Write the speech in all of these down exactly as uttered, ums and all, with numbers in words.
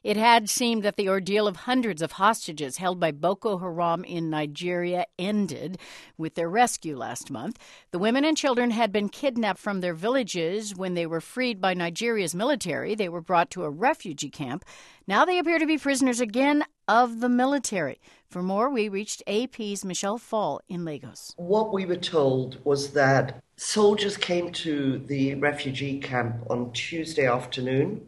It had seemed that the ordeal of hundreds of hostages held by Boko Haram in Nigeria ended with their rescue last month. The women and children had been kidnapped from their villages. When they were freed by Nigeria's military, they were brought to a refugee camp. Now they appear to be prisoners again of the military. For more, we reached A P's Michelle Fall in Lagos. What we were told was that soldiers came to the refugee camp on Tuesday afternoon.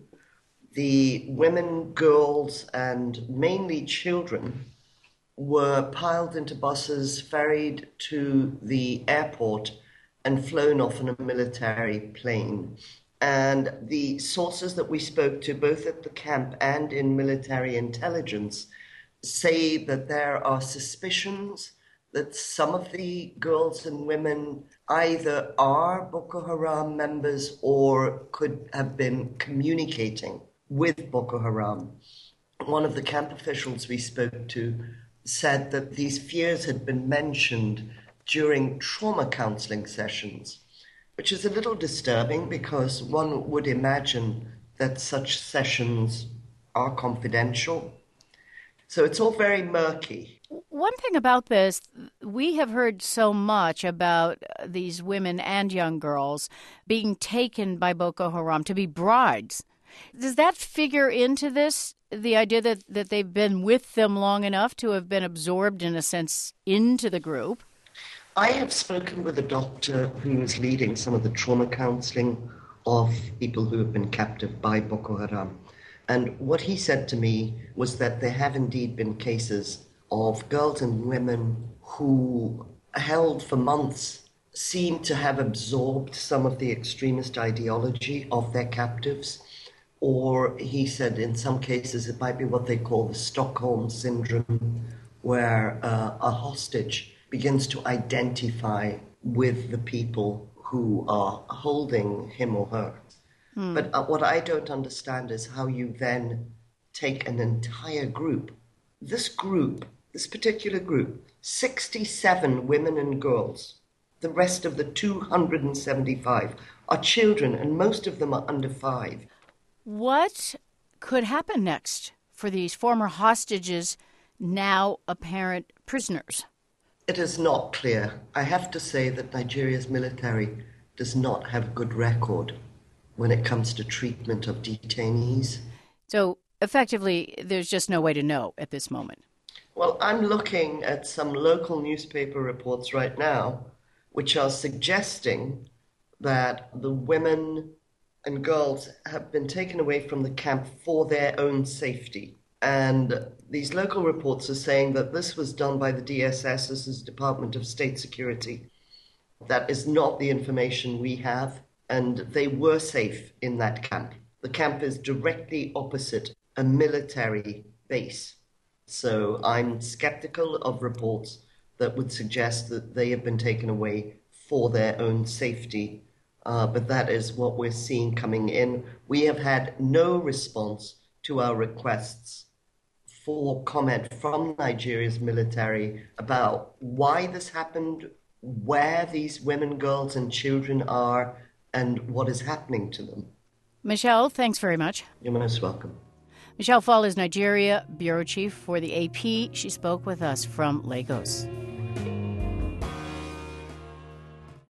The women, girls, and mainly children were piled into buses, ferried to the airport, and flown off in a military plane. And the sources that we spoke to, both at the camp and in military intelligence, say that there are suspicions that some of the girls and women either are Boko Haram members or could have been communicating with Boko Haram. One of the camp officials we spoke to said that these fears had been mentioned during trauma counseling sessions, which is a little disturbing because one would imagine that such sessions are confidential. So it's all very murky. One thing about this, we have heard so much about these women and young girls being taken by Boko Haram to be brides. Does that figure into this, the idea that, that they've been with them long enough to have been absorbed, in a sense, into the group? I have spoken with a doctor who is leading some of the trauma counseling of people who have been captive by Boko Haram. And what he said to me was that there have indeed been cases of girls and women who, held for months, seem to have absorbed some of the extremist ideology of their captives. Or he said in some cases it might be what they call the Stockholm Syndrome, where uh, a hostage begins to identify with the people who are holding him or her. Hmm. But uh, what I don't understand is how you then take an entire group, this group, this particular group, sixty-seven women and girls, the rest of the two hundred seventy-five are children, and most of them are under five. What could happen next for these former hostages, now apparent prisoners? It is not clear. I have to say that Nigeria's military does not have a good record when it comes to treatment of detainees. So, effectively, there's just no way to know at this moment. Well, I'm looking at some local newspaper reports right now, which are suggesting that the women and girls have been taken away from the camp for their own safety. And these local reports are saying that this was done by the D S S, this is Department of State Security. That is not the information we have, and they were safe in that camp. The camp is directly opposite a military base. So I'm skeptical of reports that would suggest that they have been taken away for their own safety. Uh, but that is what we're seeing coming in. We have had no response to our requests for comment from Nigeria's military about why this happened, where these women, girls, and children are, and what is happening to them. Michelle, thanks very much. You're most welcome. Michelle Fall is Nigeria bureau chief for the A P. She spoke with us from Lagos.